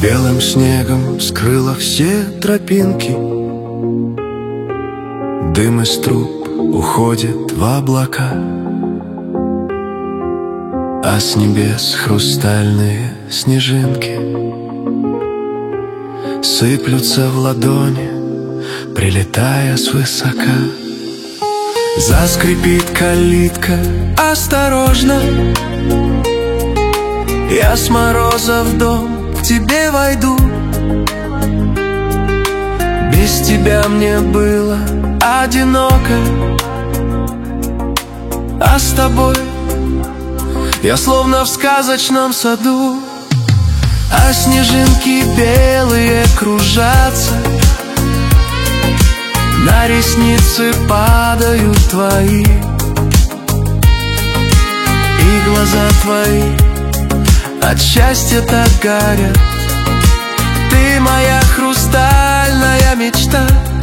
Белым снегом скрыла все тропинки, дым из труб уходит в облака, а с небес хрустальные снежинки сыплются в ладони, прилетая свысока. Заскрипит калитка осторожно, я с мороза в дом к тебе войду. Без тебя мне было одиноко, а с тобой я словно в сказочном саду. А снежинки белые кружатся, на ресницы падают твои, и глаза твои от счастья так горят. Ты моя хрустальная мечта.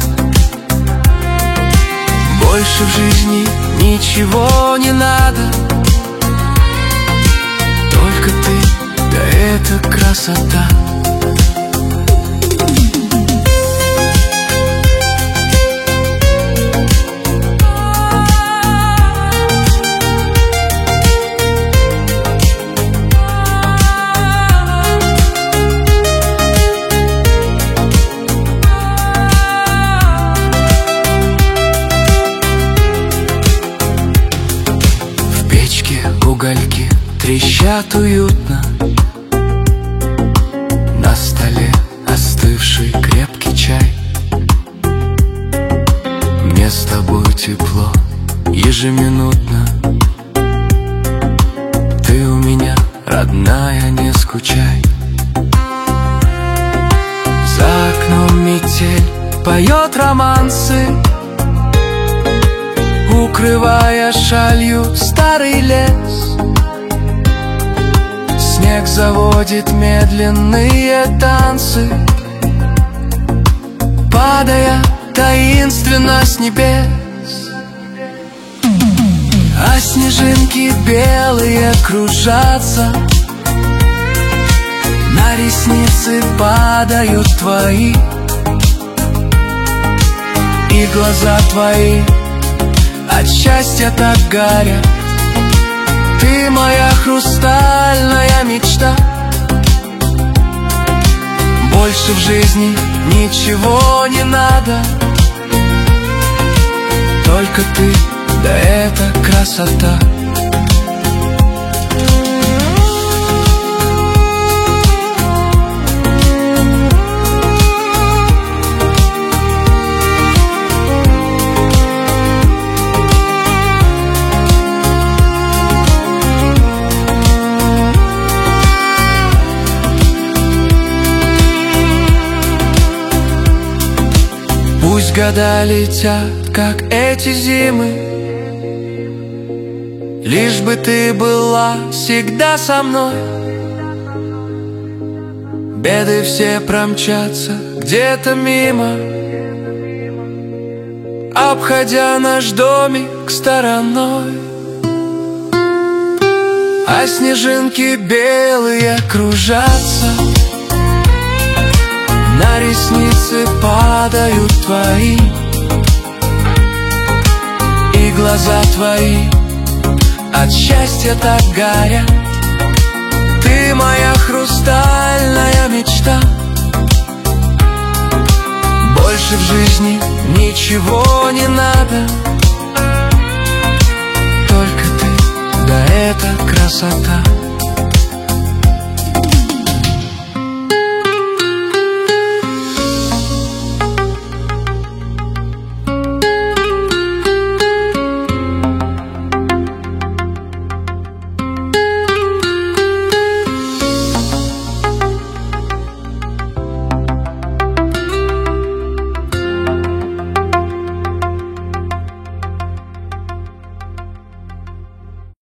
Больше в жизни ничего не надо, только ты, да это красота. Угольки трещат уютно, на столе остывший крепкий чай. Мне с тобой тепло ежеминутно, ты у меня родная, не скучай. За окном метель поет романсы, укрывая шалью старый лес. Снег заводит медленные танцы, падая таинственно с небес. А снежинки белые кружатся, на ресницы падают твои, и глаза твои от счастья так горят. Ты моя хрустальная мечта. Больше в жизни ничего не надо, только ты, да это красота. Пусть года летят, как эти зимы, лишь бы ты была всегда со мной. Беды все промчатся где-то мимо, обходя наш домик стороной. А снежинки белые кружатся, на ресницы падают твои, и глаза твои от счастья так горят. Ты моя хрустальная мечта. Больше в жизни ничего не надо, только ты, да это красота.